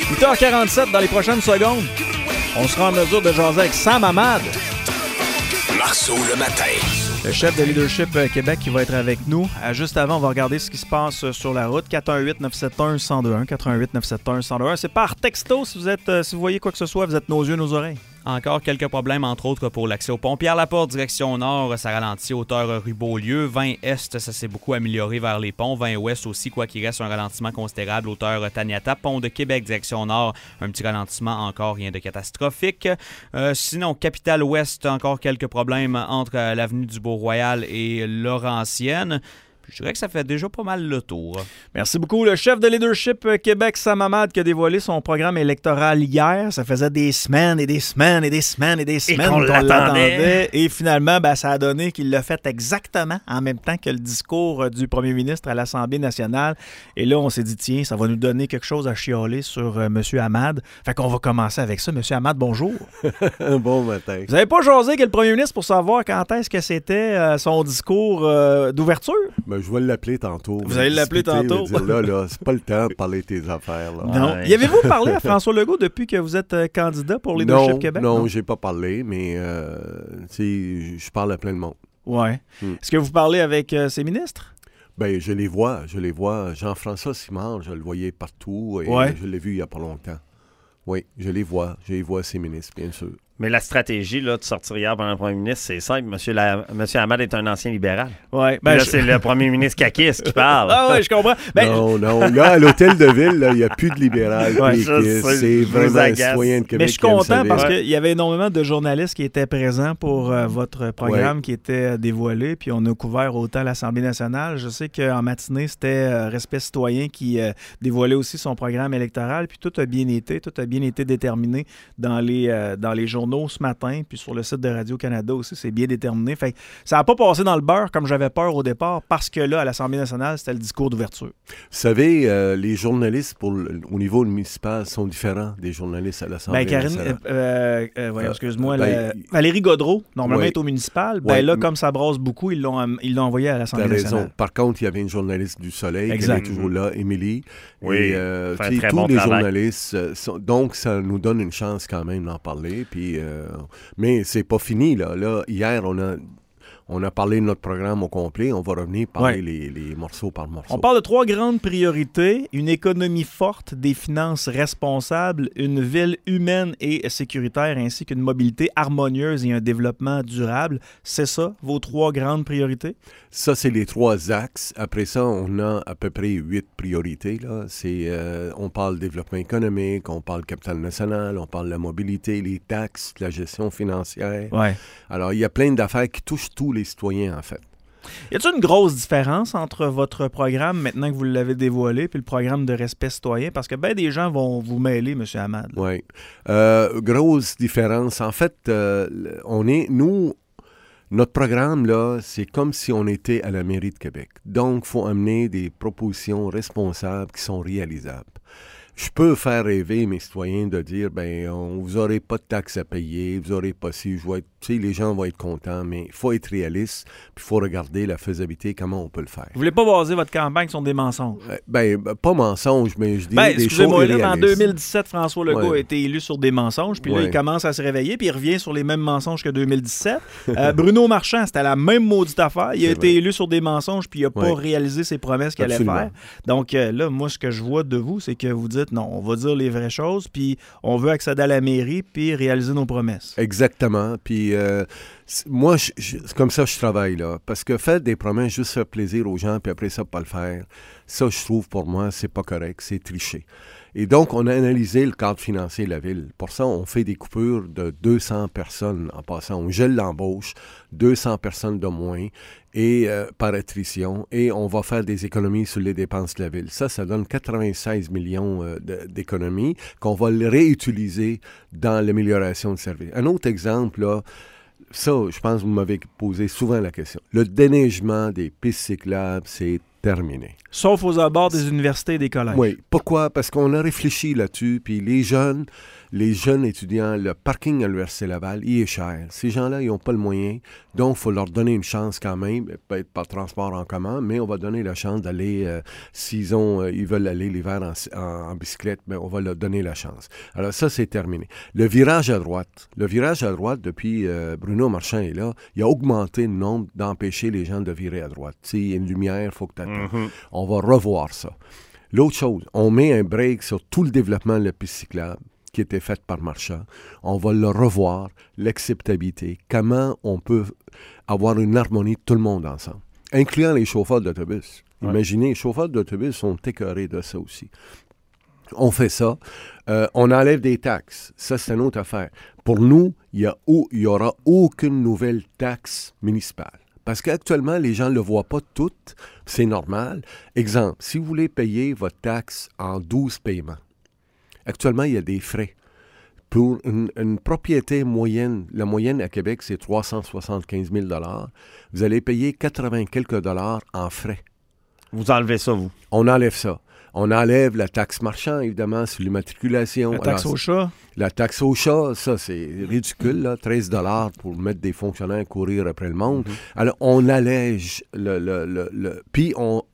8h47 dans les prochaines secondes. On sera en mesure de jaser avec Sam Hamad. Marceau le matin. Le chef de Leadership Québec qui va être avec nous. Juste avant, on va regarder ce qui se passe sur la route. 418-971-1021. 418-971-1021. C'est par texto si vous voyez quoi que ce soit, vous êtes nos yeux, nos oreilles. Encore quelques problèmes, entre autres, pour l'accès au pont Pierre-Laporte, direction nord, ça ralentit hauteur rue Beaulieu. 20 est, ça s'est beaucoup amélioré vers les ponts. 20 ouest aussi, quoi qu'il reste un ralentissement considérable, hauteur Taniata. Pont de Québec, direction nord, un petit ralentissement encore, rien de catastrophique. Sinon, Capitale Ouest, encore quelques problèmes entre l'avenue du Beau-Royal et Laurentienne. Je dirais que ça fait déjà pas mal le tour. Merci beaucoup. Le chef de Leadership Québec, Sam Hamad, qui a dévoilé son programme électoral hier. Ça faisait des semaines et des semaines et des semaines et des semaines qu'on l'attendait. Et finalement, ça a donné qu'il l'a fait exactement en même temps que le discours du premier ministre à l'Assemblée nationale. Et là, on s'est dit, tiens, ça va nous donner quelque chose à chialer sur M. Hamad. Fait qu'on va commencer avec ça. M. Hamad, bonjour. Bon matin. Vous n'avez pas jasé avec le premier ministre pour savoir quand est-ce que c'était son discours d'ouverture? Je vais l'appeler tantôt. Vous allez l'appeler tantôt? Là, c'est pas le temps de parler de tes affaires. Là. Non. Ouais. Y avez-vous parlé à François Legault depuis que vous êtes candidat pour Leadership Québec? Non, j'ai pas parlé, mais je parle à plein de monde. Ouais. Est-ce que vous parlez avec ses ministres? Je les vois. Jean-François Simard, je le voyais partout et je l'ai vu il y a pas longtemps. Oui, je les vois, ses ministres, bien sûr. Mais la stratégie là, de sortir hier par le premier ministre, c'est simple. Monsieur Hamad est un ancien libéral. Ouais, là, c'est le premier ministre caquiste qui parle. Ah oui, je comprends. Non. Là, à l'hôtel de ville, il n'y a plus de libéral. C'est vraiment un citoyen de Québec. Mais je suis content parce qu'il y avait énormément de journalistes qui étaient présents pour votre programme qui était dévoilé. Puis on a couvert autant l'Assemblée nationale. Je sais qu'en matinée, c'était Respect citoyen qui dévoilait aussi son programme électoral. Puis tout a bien été déterminé dans les journaux ce matin, puis sur le site de Radio-Canada aussi, c'est bien déterminé. Fait que ça n'a pas passé dans le beurre comme j'avais peur au départ, parce que là, à l'Assemblée nationale, c'était le discours d'ouverture. Vous savez, les journalistes au niveau municipal sont différents des journalistes à l'Assemblée nationale. Excuse-moi, Valérie Gaudreau, normalement, est au municipal. Comme ça brasse beaucoup, ils l'ont envoyé à l'Assemblée nationale. Raison. Par contre, il y avait une journaliste du Soleil qui est toujours là, Émilie. Oui, et tous les journalistes, donc ça nous donne une chance quand même d'en parler, puis mais c'est pas fini, là. Hier, on a parlé de notre programme au complet. On va revenir parler les morceaux par morceau. On parle de 3 grandes priorités. Une économie forte, des finances responsables, une ville humaine et sécuritaire, ainsi qu'une mobilité harmonieuse et un développement durable. C'est ça, vos 3 grandes priorités? Ça, c'est les 3 axes. Après ça, on a à peu près 8 priorités. Là. On parle développement économique, on parle capital national, on parle de la mobilité, les taxes, la gestion financière. Ouais. Alors, il y a plein d'affaires qui touchent tous les citoyens, en fait. Y a-t-il une grosse différence entre votre programme, maintenant que vous l'avez dévoilé, puis le programme de respect citoyen? Parce que des gens vont vous mêler, M. Hamad. Oui. Grosse différence. En fait, notre programme, là, c'est comme si on était à la mairie de Québec. Donc, il faut amener des propositions responsables qui sont réalisables. Je peux faire rêver mes citoyens de dire, vous n'aurez pas de taxes à payer, vous n'aurez pas si, les gens vont être contents, mais il faut être réaliste, puis il faut regarder la faisabilité, comment on peut le faire. Vous voulez pas baser votre campagne sur des mensonges? Pas mensonges, mais je dirais des choses réalistes. En 2017, François Legault a été élu sur des mensonges, puis là, il commence à se réveiller, puis il revient sur les mêmes mensonges que 2017. Bruno Marchand, c'était la même maudite affaire. Il a été élu sur des mensonges, puis il n'a pas réalisé ses promesses qu'il allait faire. Donc là, moi, ce que je vois de vous, c'est que vous dites, non, on va dire les vraies choses, puis on veut accéder à la mairie, puis réaliser nos promesses. Exactement. Puis moi, c'est comme ça que je travaille, là. Parce que faire des promesses, juste faire plaisir aux gens, puis après ça, pas le faire, ça, je trouve, pour moi, c'est pas correct, c'est tricher. Et donc, on a analysé le cadre financier de la ville. Pour ça, on fait des coupures de 200 personnes en passant. On gèle l'embauche, 200 personnes de moins et par attrition. Et on va faire des économies sur les dépenses de la ville. Ça donne 96 millions d'économies qu'on va réutiliser dans l'amélioration de service. Un autre exemple, là, ça, je pense que vous m'avez posé souvent la question. Le déneigement des pistes cyclables, c'est terminé. Sauf aux abords des universités et des collèges. Oui. Pourquoi? Parce qu'on a réfléchi là-dessus, puis les jeunes étudiants, le parking à l'Université Laval, il est cher. Ces gens-là, ils n'ont pas le moyen, donc il faut leur donner une chance quand même, peut-être par transport en commun, mais on va donner la chance d'aller, ils veulent aller l'hiver en bicyclette, mais on va leur donner la chance. Alors ça, c'est terminé. Le virage à droite, depuis Bruno Marchand est là, il a augmenté le nombre d'empêcher les gens de virer à droite. Tu sais, il y a une lumière, il faut que tu attendes. On va revoir ça. L'autre chose, on met un break sur tout le développement de la piste cyclable qui était faite par Marchand. On va le revoir, l'acceptabilité, comment on peut avoir une harmonie de tout le monde ensemble, incluant les chauffeurs d'autobus. Ouais. Imaginez, les chauffeurs d'autobus sont écœurés de ça aussi. On fait ça. On enlève des taxes. Ça, c'est une autre affaire. Pour nous, il n'y aura aucune nouvelle taxe municipale. Parce qu'actuellement, les gens ne le voient pas toutes. C'est normal. Exemple, si vous voulez payer votre taxe en 12 paiements, actuellement, il y a des frais. Pour une propriété moyenne, la moyenne à Québec, c'est 375 000 $. Vous allez payer 80 quelques dollars en frais. Vous enlevez ça, vous? On enlève ça. On enlève la taxe marchand, évidemment, sur l'immatriculation. La taxe au chat? La taxe au chat, ça, c'est ridicule, là, 13 $ pour mettre des fonctionnaires à courir après le monde. Alors, on allège Puis,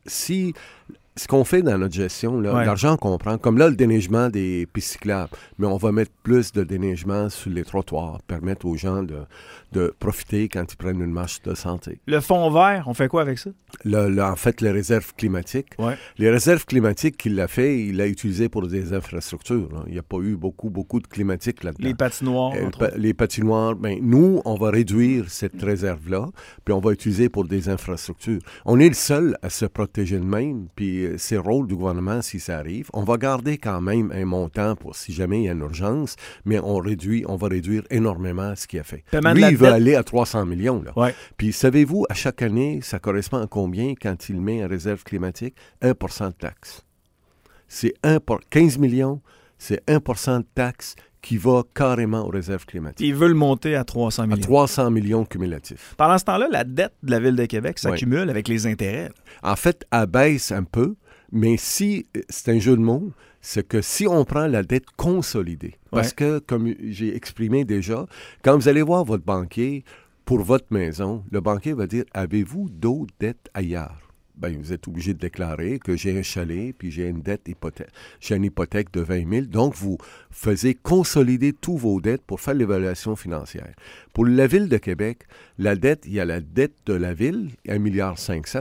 ce qu'on fait dans notre gestion, là, l'argent qu'on prend, comme là, le déneigement des pistes cyclables, mais on va mettre plus de déneigement sur les trottoirs, permettre aux gens de profiter quand ils prennent une marche de santé. Le fond vert, on fait quoi avec ça? En fait, les réserves climatiques. Ouais. Les réserves climatiques qu'il a fait, il l'a utilisé pour des infrastructures. Là. Il n'y a pas eu beaucoup de climatique là-dedans. Les patinoires. Les patinoires, nous, on va réduire cette réserve-là, puis on va utiliser pour des infrastructures. On est le seul à se protéger de même, puis c'est le rôle du gouvernement si ça arrive. On va garder quand même un montant pour si jamais il y a une urgence, mais on va réduire énormément ce qu'il a fait. Lui, il veut aller à 300 millions. Là. Ouais. Puis savez-vous, à chaque année, ça correspond à combien quand il met en réserve climatique? 1% de taxe. C'est 15 millions, c'est 1% de taxe qui va carrément aux réserves climatiques. Il veut le monter à 300 millions. À 300 millions cumulatifs. Pendant ce temps-là, la dette de la Ville de Québec s'accumule avec les intérêts. En fait, elle baisse un peu, mais si c'est un jeu de mots, c'est que si on prend la dette consolidée, parce que, comme j'ai exprimé déjà, quand vous allez voir votre banquier pour votre maison, le banquier va dire « Avez-vous d'autres dettes ailleurs? » Bien, vous êtes obligé de déclarer que j'ai un chalet, puis j'ai une hypothèque de 20 000. Donc, vous faisiez consolider tous vos dettes pour faire l'évaluation financière. Pour la Ville de Québec, la dette, il y a la dette de la Ville, 1,5 milliard,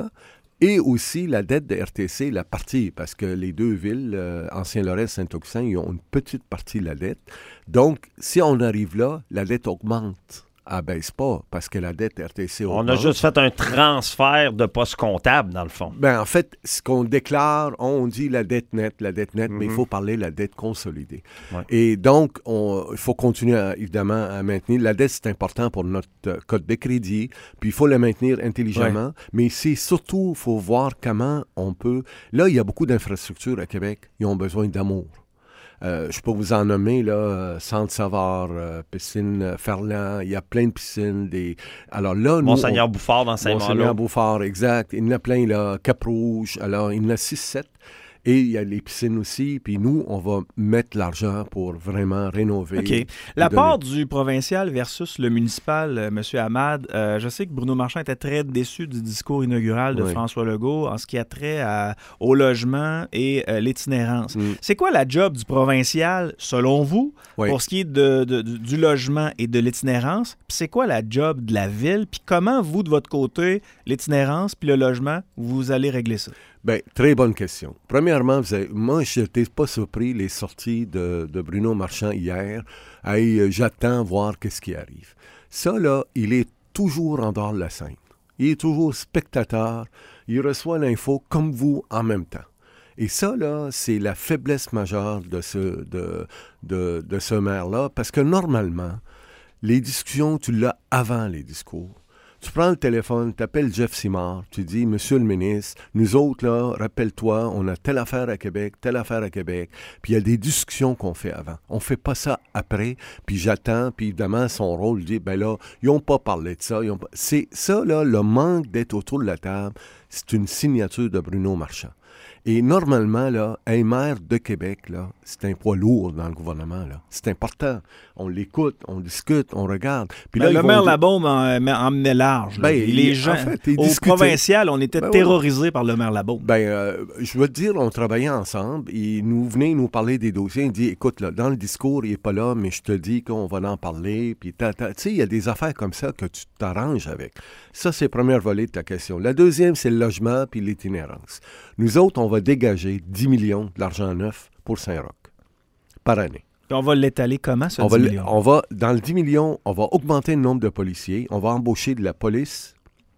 et aussi la dette de RTC, la partie, parce que les deux villes, Ancien-Lorraine et Saint-Augustin, ils ont une petite partie de la dette. Donc, si on arrive là, la dette augmente. Elle baisse pas, parce que la dette RTC augmente. On a juste fait un transfert de poste comptable, dans le fond. Bien, en fait, ce qu'on déclare, on dit la dette nette, mais il faut parler de la dette consolidée. Ouais. Et donc, il faut continuer, évidemment, à maintenir. La dette, c'est important pour notre code de crédit, puis il faut la maintenir intelligemment, mais c'est surtout, il faut voir comment on peut... Là, il y a beaucoup d'infrastructures à Québec, ils ont besoin d'amour. Je peux vous en nommer, là, Centre-Savard, piscine Ferland, il y a plein de piscines. Alors là, Monseigneur-Bouffard dans Saint-Malo. Monseigneur-Bouffard, exact. Il y en a plein, là, Cap-Rouge. Alors, il y en a 6-7. Et il y a les piscines aussi. Puis nous, on va mettre l'argent pour vraiment rénover. OK. La part du provincial versus le municipal, M. Hamad, je sais que Bruno Marchand était très déçu du discours inaugural de François Legault en ce qui a trait au logement et l'itinérance. C'est quoi la job du provincial, selon vous, pour ce qui est du logement et de l'itinérance? Puis c'est quoi la job de la ville? Puis comment, vous, de votre côté, l'itinérance puis le logement, vous allez régler ça? Bien, très bonne question. Premièrement, moi, je n'étais pas surpris les sorties de Bruno Marchand hier. Hey, j'attends voir qu'est-ce qui arrive. Ça, là, il est toujours en dehors de la scène. Il est toujours spectateur. Il reçoit l'info comme vous en même temps. Et ça, là, c'est la faiblesse majeure de ce maire-là, parce que normalement, les discussions, tu l'as avant les discours. Tu prends le téléphone, tu appelles Jeff Simard, tu dis, Monsieur le ministre, nous autres, là, rappelle-toi, on a telle affaire à Québec, puis il y a des discussions qu'on fait avant. On fait pas ça après, puis j'attends, puis évidemment, son rôle dit, ben là, ils n'ont pas parlé de ça. C'est ça, là, le manque d'être autour de la table, c'est une signature de Bruno Marchand. Et normalement, là, un maire de Québec, là, c'est un poids lourd dans le gouvernement. Là. C'est important. On l'écoute, on discute, on regarde. Puis là, le maire Labaume emmenait large. Là. Les gens, en fait, au provincial, on était terrorisés par le maire Labaume. Je veux te dire, on travaillait ensemble. Il venait nous parler des dossiers. Il dit, écoute, là, dans le discours, il n'est pas là, mais je te dis qu'on va en parler. Puis, tu sais, il y a des affaires comme ça que tu t'arranges avec. Ça, c'est le premier volet de ta question. La deuxième, c'est le logement puis l'itinérance. Nous autres, on va dégager 10 millions de l'argent neuf pour Saint-Roch par année. Puis on va l'étaler comment, ce 10 millions? Dans le 10 millions, on va augmenter le nombre de policiers. On va embaucher de la police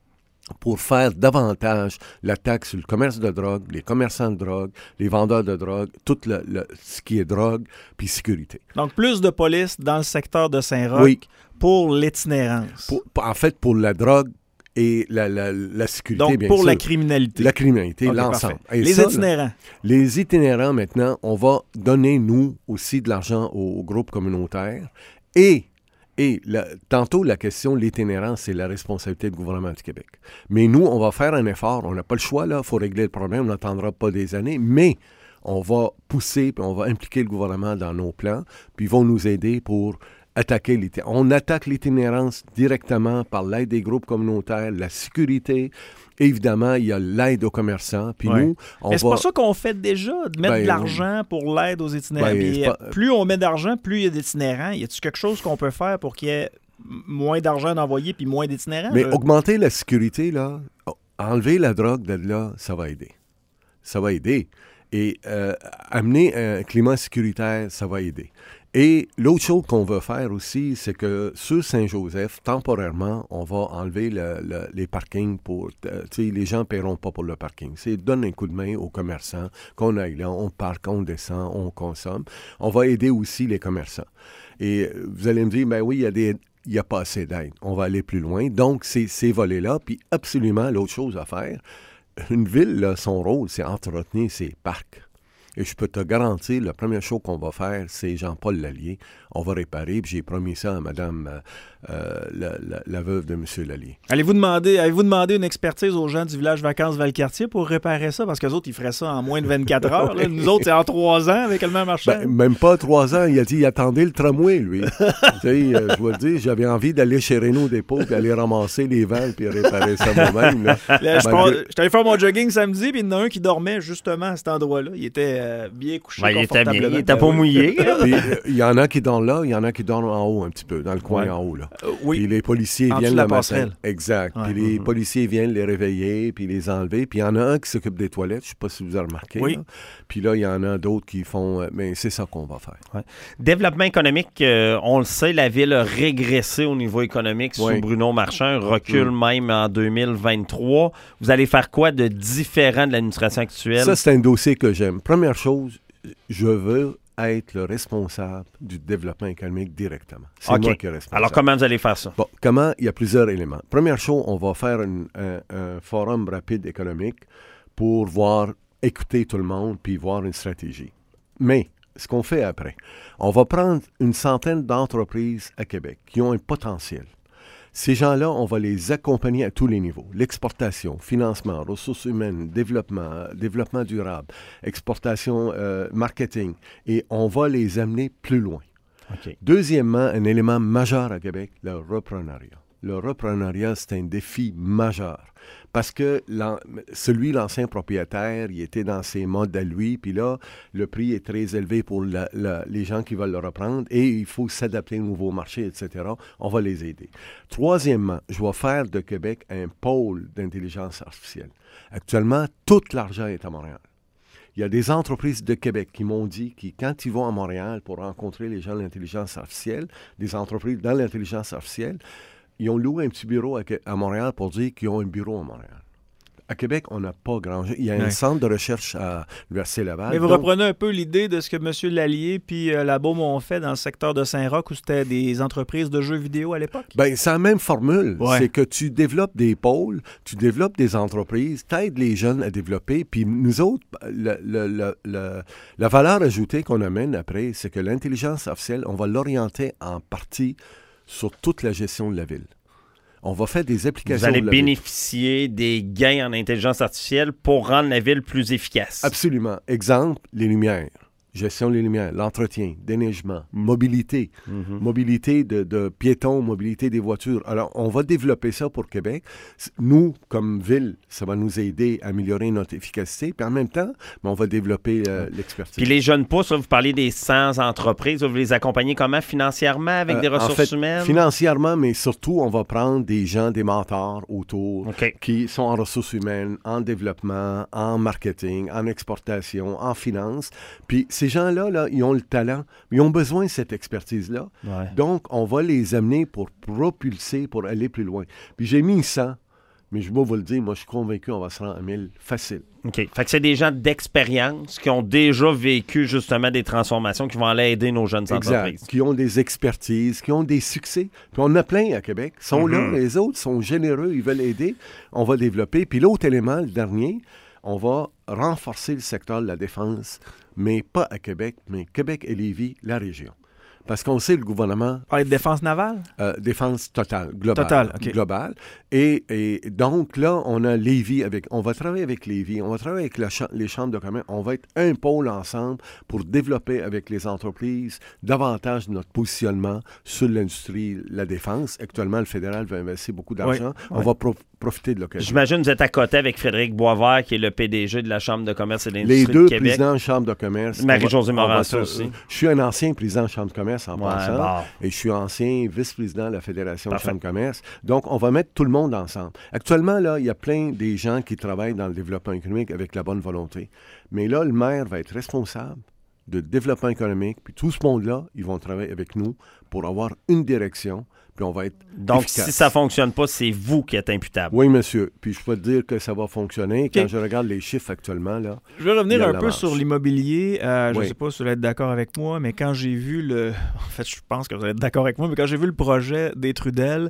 pour faire davantage la taxe sur le commerce de drogue, les commerçants de drogue, les vendeurs de drogue, tout ce qui est drogue, puis sécurité. Donc, plus de police dans le secteur de Saint-Roch pour l'itinérance. En fait, pour la drogue, et la sécurité, donc, bien sûr. Donc, pour la criminalité. La criminalité, l'ensemble. Les itinérants. Les itinérants, maintenant, on va donner, nous, aussi de l'argent aux groupes communautaires. Et tantôt, la question de l'itinérance, c'est la responsabilité du gouvernement du Québec. Mais nous, on va faire un effort. On n'a pas le choix, là. Il faut régler le problème. On n'attendra pas des années. Mais on va pousser, puis on va impliquer le gouvernement dans nos plans. Puis ils vont nous aider pour attaquer l'itinérance. On attaque l'itinérance directement par l'aide des groupes communautaires, la sécurité. Évidemment, il y a l'aide aux commerçants. Puis nous, mais c'est pas ça qu'on fait déjà, de mettre de l'argent pour l'aide aux itinérants. Plus on met d'argent, plus il y a d'itinérants. Y a-t-il quelque chose qu'on peut faire pour qu'il y ait moins d'argent d'envoyer puis moins d'itinérants? Mais augmenter la sécurité, là, enlever la drogue de là, ça va aider. Ça va aider. Et amener un climat sécuritaire, ça va aider. Et l'autre chose qu'on veut faire aussi, c'est que sur Saint-Joseph, temporairement, on va enlever les parkings pour... les gens ne paieront pas pour le parking. C'est donne un coup de main aux commerçants, qu'on aille là, on parque, on descend, on consomme. On va aider aussi les commerçants. Et vous allez me dire, ben oui, il n'y a pas assez d'aide. On va aller plus loin. Donc, c'est ces volets-là. Puis absolument, l'autre chose à faire, une ville, là, son rôle, c'est entretenir ses parcs. Et je peux te garantir, la première chose qu'on va faire, c'est Jean-Paul Lallier. On va réparer, puis j'ai promis ça à Madame la veuve de M. Lallier. Avez-vous demandé une expertise aux gens du village Vacances Valcartier pour réparer ça? Parce qu'eux autres, ils feraient ça en moins de 24 heures. Là. Nous autres, c'est en 3 ans avec le même marchand. Même pas 3 ans. Il a dit, il attendait le tramway, lui. Je dois te dire, j'avais envie d'aller chez Renault Dépôt, puis aller ramasser les vannes, puis réparer ça moi-même. J'étais allé faire mon jogging samedi, puis il y en a un qui dormait justement à cet endroit-là. Il était bien couché confortablement. Il était pas mouillé. Il y en a qui dorment là, il y en a qui dorment en haut un petit peu, dans le coin en haut. Là. Oui. Puis les policiers en viennent la passerelle. Exact. Puis les policiers viennent les réveiller, puis les enlever. Puis il y en a un qui s'occupe des toilettes, je ne sais pas si vous avez remarqué. Oui. Là. Puis là, il y en a d'autres qui font... mais c'est ça qu'on va faire. Ouais. Développement économique, on le sait, la ville a régressé au niveau économique sous Bruno Marchand, recule même en 2023. Vous allez faire quoi de différent de l'administration actuelle? Ça, c'est un dossier que j'aime. Première chose, je veux être le responsable du développement économique directement. C'est moi qui est responsable. Alors, comment vous allez faire ça? Bon, comment? Il y a plusieurs éléments. Première chose, on va faire un forum rapide économique pour écouter tout le monde puis voir une stratégie. Mais, ce qu'on fait après, on va prendre une centaine d'entreprises à Québec qui ont un potentiel. Ces gens-là, on va les accompagner à tous les niveaux. L'exportation, financement, ressources humaines, développement durable, exportation, marketing. Et on va les amener plus loin. Okay. Deuxièmement, un élément majeur à Québec, le reprenariat. Le reprenariat, c'est un défi majeur. Parce que l'ancien propriétaire, il était dans ses modes à lui, puis là, le prix est très élevé pour les gens qui veulent le reprendre, et il faut s'adapter au nouveau marché, etc. On va les aider. Troisièmement, je vais faire de Québec un pôle d'intelligence artificielle. Actuellement, tout l'argent est à Montréal. Il y a des entreprises de Québec qui m'ont dit que quand ils vont à Montréal pour rencontrer les gens de l'intelligence artificielle, des entreprises dans l'intelligence artificielle, ils ont loué un petit bureau à Montréal pour dire qu'ils ont un bureau à Montréal. À Québec, on n'a pas grand-chose. Il y a un centre de recherche à l'Université Laval. Mais vous reprenez un peu l'idée de ce que M. Lallier puis la Baume ont fait dans le secteur de Saint-Roch, où c'était des entreprises de jeux vidéo à l'époque? Bien, c'est la même formule. Ouais. C'est que tu développes des pôles, tu développes des entreprises, tu aides les jeunes à développer. Puis nous autres, la valeur ajoutée qu'on amène après, c'est que l'intelligence artificielle, on va l'orienter en partie sur toute la gestion de la ville. On va faire des applications. Vous allez bénéficier des gains en intelligence artificielle pour rendre la ville plus efficace. Absolument. Exemple, les lumières. Gestion des lumières, l'entretien, déneigement, mobilité, mobilité de piétons, mobilité des voitures. Alors, on va développer ça pour Québec. Nous, comme ville, ça va nous aider à améliorer notre efficacité. Puis en même temps, on va développer l'expertise. Puis les jeunes pousses, là, vous parlez des 100 entreprises. Vous les accompagnez comment financièrement avec des ressources humaines? Financièrement, mais surtout, on va prendre des gens, des mentors autour qui sont en ressources humaines, en développement, en marketing, en exportation, en finance. Puis ces gens-là, là, ils ont le talent, ils ont besoin de cette expertise-là. Ouais. Donc, on va les amener pour propulser, pour aller plus loin. Puis j'ai mis 100, mais je vais vous le dire, moi, je suis convaincu qu'on va se rendre à 1000 facile. OK. Fait que c'est des gens d'expérience qui ont déjà vécu justement des transformations qui vont aller aider nos jeunes entreprises. Qui ont des expertises, qui ont des succès. Puis on en a plein à Québec. Ils sont là, les autres sont généreux, ils veulent aider. On va développer. Puis l'autre élément, le dernier, on va renforcer le secteur de la défense, mais pas à Québec, mais Québec et Lévis, la région. Parce qu'on sait, le gouvernement... Parler de défense navale? Défense totale, globale. Totale, OK. Globale. Et donc, là, on a Lévis avec... On va travailler avec Lévis, on va travailler avec les chambres de commerce. On va être un pôle ensemble pour développer avec les entreprises davantage notre positionnement sur l'industrie, la défense. Actuellement, le fédéral va investir beaucoup d'argent. On va profiter de l'occasion. J'imagine que vous êtes à côté avec Frédéric Boisvert, qui est le PDG de la Chambre de commerce et de l'industrie de Québec. Les deux présidents de Chambre de commerce. Marie-Josée Morancy aussi. Je suis un ancien président de Chambre de commerce en passant. Et je suis ancien vice-président de la Fédération de Chambre de commerce. Donc, on va mettre tout le monde ensemble. Actuellement, là, il y a plein des gens qui travaillent dans le développement économique avec la bonne volonté. Mais là, le maire va être responsable de développement économique. Puis tout ce monde-là, ils vont travailler avec nous pour avoir une direction. Puis on va être Donc, efficace. Si ça ne fonctionne pas, c'est vous qui êtes imputable. Oui, monsieur. Puis je peux te dire que ça va fonctionner. Quand je regarde les chiffres actuellement, là... Je vais revenir un peu sur l'immobilier. Je ne sais pas si vous allez être d'accord avec moi, mais quand j'ai vu En fait, je pense que vous allez être d'accord avec moi, mais quand j'ai vu le projet des Trudel,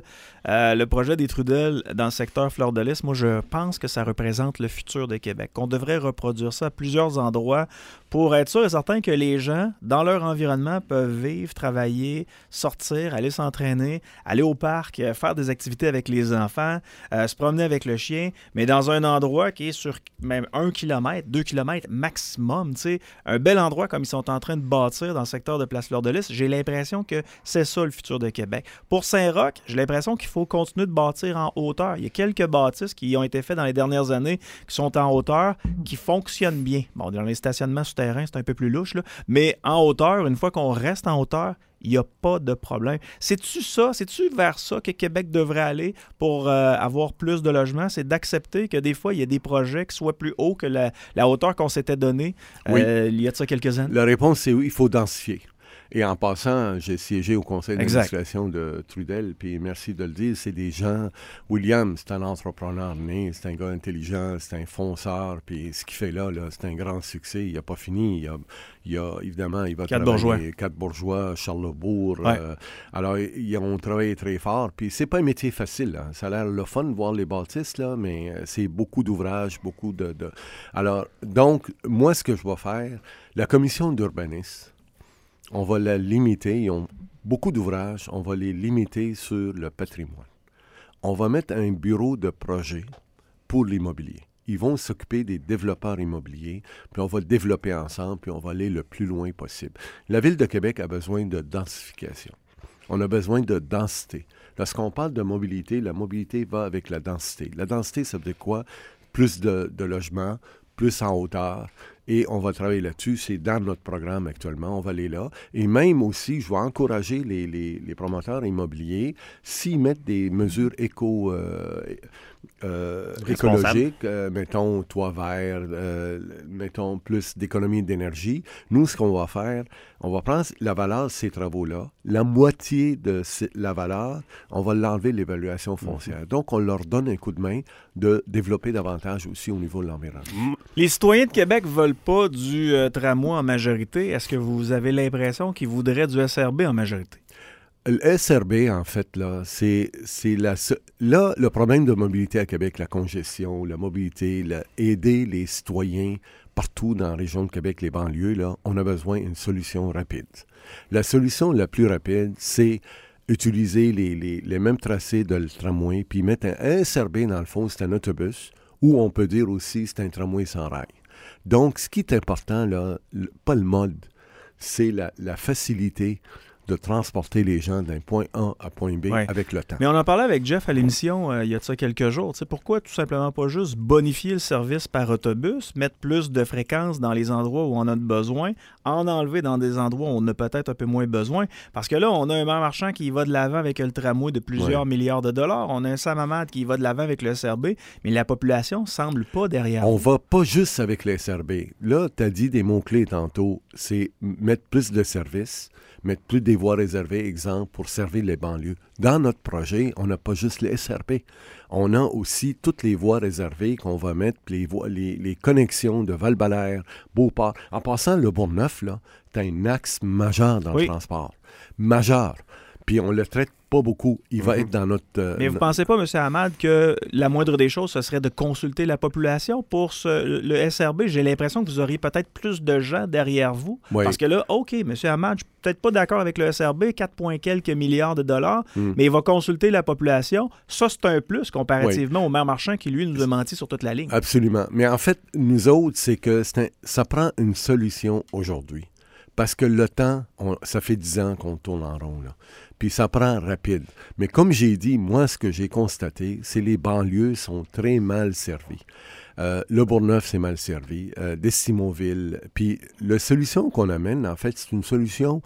dans le secteur Fleur-de-Lys, moi, je pense que ça représente le futur de Québec. On devrait reproduire ça à plusieurs endroits pour être sûr et certain que les gens, dans leur environnement, peuvent vivre, travailler, sortir, aller s'entraîner, aller au parc, faire des activités avec les enfants, se promener avec le chien, mais dans un endroit qui est sur même 1 km, 2 km maximum, tu sais, un bel endroit comme ils sont en train de bâtir dans le secteur de Place-Fleur-de-Lys. J'ai l'impression que c'est ça le futur de Québec. Pour Saint-Roch, j'ai l'impression qu'il faut continuer de bâtir en hauteur. Il y a quelques bâtisses qui ont été faites dans les dernières années qui sont en hauteur, qui fonctionnent bien. Bon, dans les stationnements souterrains, c'est un peu plus louche, là, mais en hauteur, une fois qu'on reste en hauteur, il n'y a pas de problème. C'est-tu vers ça que Québec devrait aller pour avoir plus de logements? C'est d'accepter que des fois, il y a des projets qui soient plus hauts que la hauteur qu'on s'était donnée il y a de ça quelques années? La réponse, c'est oui, il faut densifier. Et en passant, j'ai siégé au conseil d'administration de Trudel, puis merci de le dire, c'est des gens... William, c'est un entrepreneur né, c'est un gars intelligent, c'est un fonceur, puis ce qu'il fait là, c'est un grand succès. Il n'a pas fini. Évidemment, il va travailler... Quatre bourgeois, Charlesbourg. Alors, ils ont travaillé très fort, puis c'est pas un métier facile. Là. Ça a l'air le fun de voir les bâtisses, là, mais c'est beaucoup d'ouvrages, beaucoup de... Alors, donc, moi, ce que je vais faire, la commission d'urbanisme, on va la limiter, ils ont beaucoup d'ouvrages, on va les limiter sur le patrimoine. On va mettre un bureau de projet pour l'immobilier. Ils vont s'occuper des développeurs immobiliers, puis on va le développer ensemble, puis on va aller le plus loin possible. La Ville de Québec a besoin de densification. On a besoin de densité. Lorsqu'on parle de mobilité, la mobilité va avec la densité. La densité, ça veut dire quoi? Plus de logements, plus en hauteur. Et on va travailler là-dessus. C'est dans notre programme actuellement. On va aller là. Et même aussi, je vais encourager les promoteurs immobiliers, s'ils mettent des mesures écologiques, mettons toit vert, mettons plus d'économie d'énergie. Nous, ce qu'on va faire, on va prendre la valeur de ces travaux-là, la moitié de la valeur, on va l'enlever de l'évaluation foncière. Donc, on leur donne un coup de main de développer davantage aussi au niveau de l'environnement. Les citoyens de Québec ne veulent pas du tramway en majorité. Est-ce que vous avez l'impression qu'ils voudraient du SRB en majorité? Le SRB, en fait, là, là, le problème de mobilité à Québec, la congestion, la mobilité, aider les citoyens partout dans la région de Québec, les banlieues, là, on a besoin d'une solution rapide. La solution la plus rapide, c'est utiliser les mêmes tracés de le tramway, puis mettre un SRB, dans le fond, c'est un autobus, ou on peut dire aussi c'est un tramway sans rail. Donc, ce qui est important, là, pas le mode, c'est la facilité de transporter les gens d'un point A à point B avec le temps. Mais on en parlait avec Jeff à l'émission il y a de ça quelques jours. Tu sais, pourquoi tout simplement pas juste bonifier le service par autobus, mettre plus de fréquences dans les endroits où on a besoin, en enlever dans des endroits où on a peut-être un peu moins besoin? Parce que là, on a un marchand qui va de l'avant avec le tramway de plusieurs milliards de dollars. On a un Sam Hamad qui va de l'avant avec le SRB, mais la population semble pas derrière. On va pas juste avec le SRB. Là, tu as dit des mots-clés tantôt. C'est mettre plus de services, mettre plus des voies réservées, exemple, pour servir les banlieues. Dans notre projet, on n'a pas juste le SRB. On a aussi toutes les voies réservées qu'on va mettre, les connexions de Val-Belair, Beauport. En passant, le Bourgneuf, là, c'est un axe majeur dans le transport. Majeur. Puis on le traite pas beaucoup. Il va être dans notre... Mais vous ne pensez pas, M. Hamad, que la moindre des choses, ce serait de consulter la population pour le SRB? J'ai l'impression que vous auriez peut-être plus de gens derrière vous. Oui. Parce que là, OK, M. Hamad, je suis peut-être pas d'accord avec le SRB, 4 quelques milliards de dollars, mais il va consulter la population. Ça, c'est un plus comparativement au maire Marchand qui, lui, nous a menti sur toute la ligne. Absolument. Mais en fait, nous autres, c'est que ça prend une solution aujourd'hui. Parce que le temps, ça fait 10 ans qu'on tourne en rond, là. Puis ça prend rapide. Mais comme j'ai dit, moi, ce que j'ai constaté, c'est que les banlieues sont très mal servies. Le Bourgneuf, c'est mal servi. Destimonville. Puis la solution qu'on amène, en fait, c'est une solution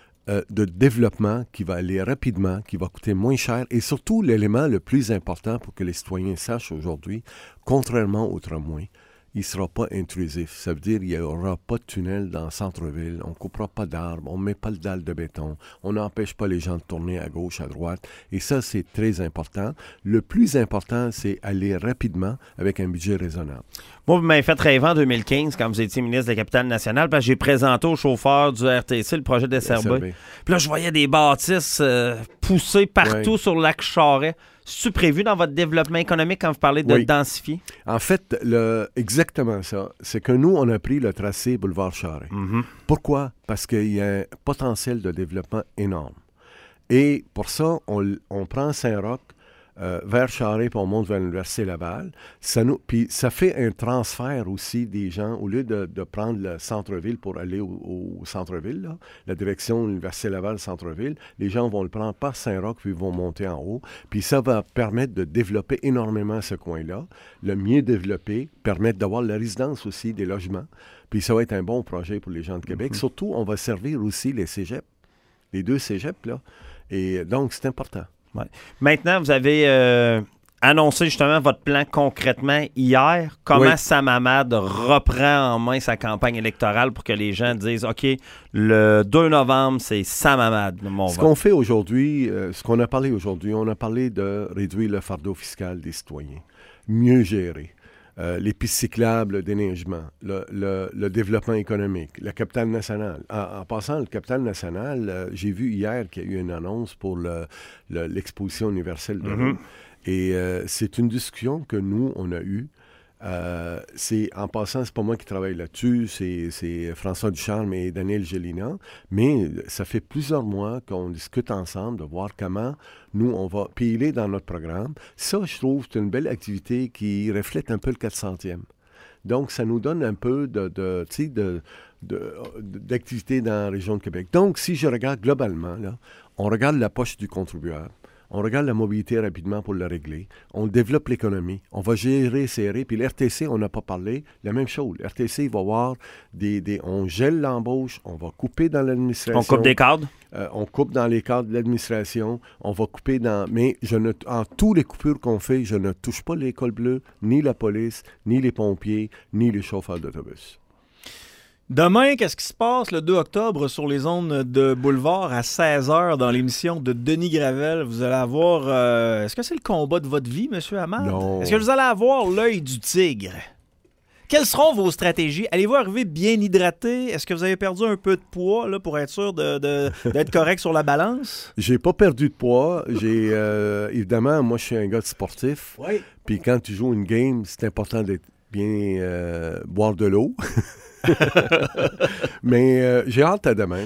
de développement qui va aller rapidement, qui va coûter moins cher. Et surtout, l'élément le plus important pour que les citoyens sachent aujourd'hui, contrairement au tramway, il ne sera pas intrusif. Ça veut dire qu'il n'y aura pas de tunnel dans le centre-ville, on ne coupera pas d'arbres, on ne met pas le dalle de béton, on n'empêche pas les gens de tourner à gauche, à droite. Et ça, c'est très important. Le plus important, c'est aller rapidement avec un budget raisonnable. Moi, vous m'avez fait rêver en 2015, quand vous étiez ministre de la Capitale-Nationale, parce que j'ai présenté aux chauffeurs du RTC le projet de SRB. Puis là, je voyais des bâtisses poussées partout sur le lac Charest. C'est-tu prévu dans votre développement économique quand vous parlez de densifier? En fait, exactement ça. C'est que nous, on a pris le tracé boulevard Charest. Pourquoi? Parce qu'il y a un potentiel de développement énorme. Et pour ça, on prend Saint-Roch vers Charest, puis on monte vers l'Université Laval. Puis ça fait un transfert aussi des gens, au lieu de prendre le centre-ville pour aller au centre-ville, là, la direction de l'Université Laval, centre-ville, les gens vont le prendre par Saint-Roch, puis ils vont monter en haut. Puis ça va permettre de développer énormément ce coin-là, le mieux développer, permettre d'avoir la résidence aussi, des logements. Puis ça va être un bon projet pour les gens de Québec. Surtout, on va servir aussi les cégeps, les 2 cégeps, là. Et donc, c'est important. Ouais. Maintenant, vous avez annoncé justement votre plan concrètement hier. Comment Sam Hamad reprend en main sa campagne électorale pour que les gens disent « OK, le 2 novembre, c'est Sam Hamad, mon vote. » qu'on fait aujourd'hui, ce qu'on a parlé aujourd'hui, on a parlé de réduire le fardeau fiscal des citoyens, mieux gérer. Les pistes cyclables, le déneigement, le développement économique, la capitale nationale. En passant, le capitale nationale, j'ai vu hier qu'il y a eu une annonce pour l'exposition universelle de l'eau. Et c'est une discussion que nous, on a eue. En passant, c'est pas moi qui travaille là-dessus, c'est François Ducharme et Daniel Gélina, mais ça fait plusieurs mois qu'on discute ensemble de voir comment nous, on va piler dans notre programme. Ça, je trouve, c'est une belle activité qui reflète un peu le 400e. Donc, ça nous donne un peu d'activité dans la région de Québec. Donc, si je regarde globalement, là, on regarde la poche du contribuable. on regarde la mobilité rapidement pour la régler, on développe l'économie, on va gérer serré, puis l'RTC, on n'a pas parlé, la même chose. L'RTC, il va y avoir on gèle l'embauche, on va couper dans l'administration. On coupe des cadres? On coupe dans les cadres de l'administration, on va couper dans... Mais en tous les coupures qu'on fait, je ne touche pas l'école bleue, ni la police, ni les pompiers, ni les chauffeurs d'autobus. Demain, qu'est-ce qui se passe le 2 octobre sur les ondes de Boulevard à 16h dans l'émission de Denis Gravel? Vous allez avoir... est-ce que c'est le combat de votre vie, M. Hamad? Non. Est-ce que vous allez avoir l'œil du tigre? Quelles seront vos stratégies? Allez-vous arriver bien hydraté? Est-ce que vous avez perdu un peu de poids là, pour être sûr d'être correct sur la balance? J'ai pas perdu de poids. Évidemment, moi, je suis un gars de sportif. Oui. Puis quand tu joues une game, c'est important d'être bien... boire de l'eau. Mais j'ai hâte à demain.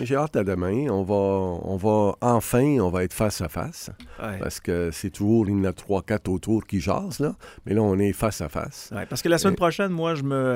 On va être face à face. Ouais. Parce que c'est toujours, il y en a 3-4 autour qui jasent, là. Mais là, on est face à face. Ouais, parce que la semaine prochaine, moi,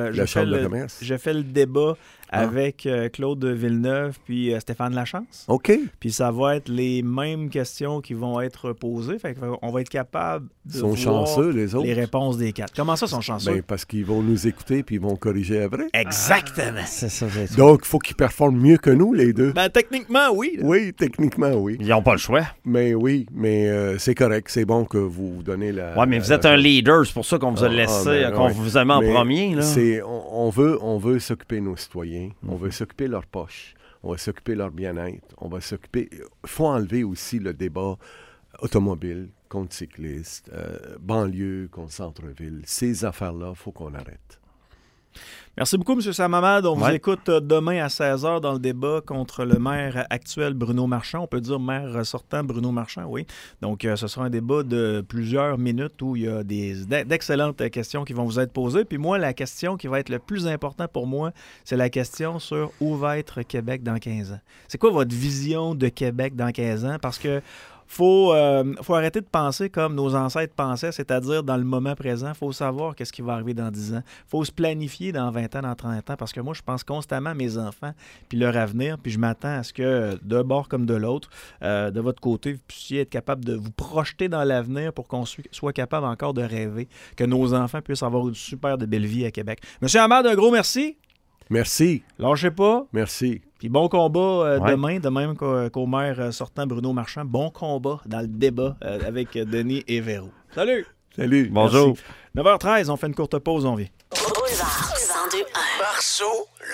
je fais le débat avec Claude Villeneuve puis Stéphane Lachance. OK. Puis ça va être les mêmes questions qui vont être posées. Fait qu'on va être capable de voir chanceux, les autres. Les réponses des 4. Comment ça, sont chanceux? Ben, parce qu'ils vont nous écouter puis ils vont corriger après. Exactement. C'est ça. Donc, il faut qu'ils performent mieux que nous, les deux. Ben, techniquement, oui. Là. Oui, techniquement, oui. Ils n'ont pas le choix. Mais oui, c'est correct. C'est bon que vous donnez la... Oui, mais vous êtes un leader. C'est pour ça qu'on vous a laissé, qu'on vous a mis en premier. Là. On veut s'occuper de nos citoyens. On veut s'occuper de leurs poches. On va s'occuper de leur bien-être. On va s'occuper... Il faut enlever aussi le débat automobile contre cyclistes, banlieue contre centre-ville. Ces affaires-là, il faut qu'on arrête. Merci beaucoup, M. Samamad. On vous écoute demain à 16h dans le débat contre le maire actuel Bruno Marchand. On peut dire maire sortant Bruno Marchand, oui. Donc, ce sera un débat de plusieurs minutes où il y a d'excellentes questions qui vont vous être posées. Puis moi, la question qui va être le plus importante pour moi, c'est la question sur où va être Québec dans 15 ans. C'est quoi votre vision de Québec dans 15 ans? Parce que faut arrêter de penser comme nos ancêtres pensaient, c'est-à-dire dans le moment présent. Il faut savoir qu'est-ce qui va arriver dans 10 ans. Il faut se planifier dans 20 ans, dans 30 ans, parce que moi, je pense constamment à mes enfants puis leur avenir, puis je m'attends à ce que, de bord comme de l'autre, de votre côté, vous puissiez être capable de vous projeter dans l'avenir pour qu'on soit capable encore de rêver, que nos enfants puissent avoir une super de belle vie à Québec. Monsieur Hamad, un gros merci. Merci. Lâchez pas. Merci. Puis bon combat demain, de même qu'au maire sortant Bruno Marchand. Bon combat dans le débat avec Denis et Véro. Salut! Salut. Bonjour. Merci. 9h13, on fait une courte pause, on vient. Boulevard 102.1. Marceau.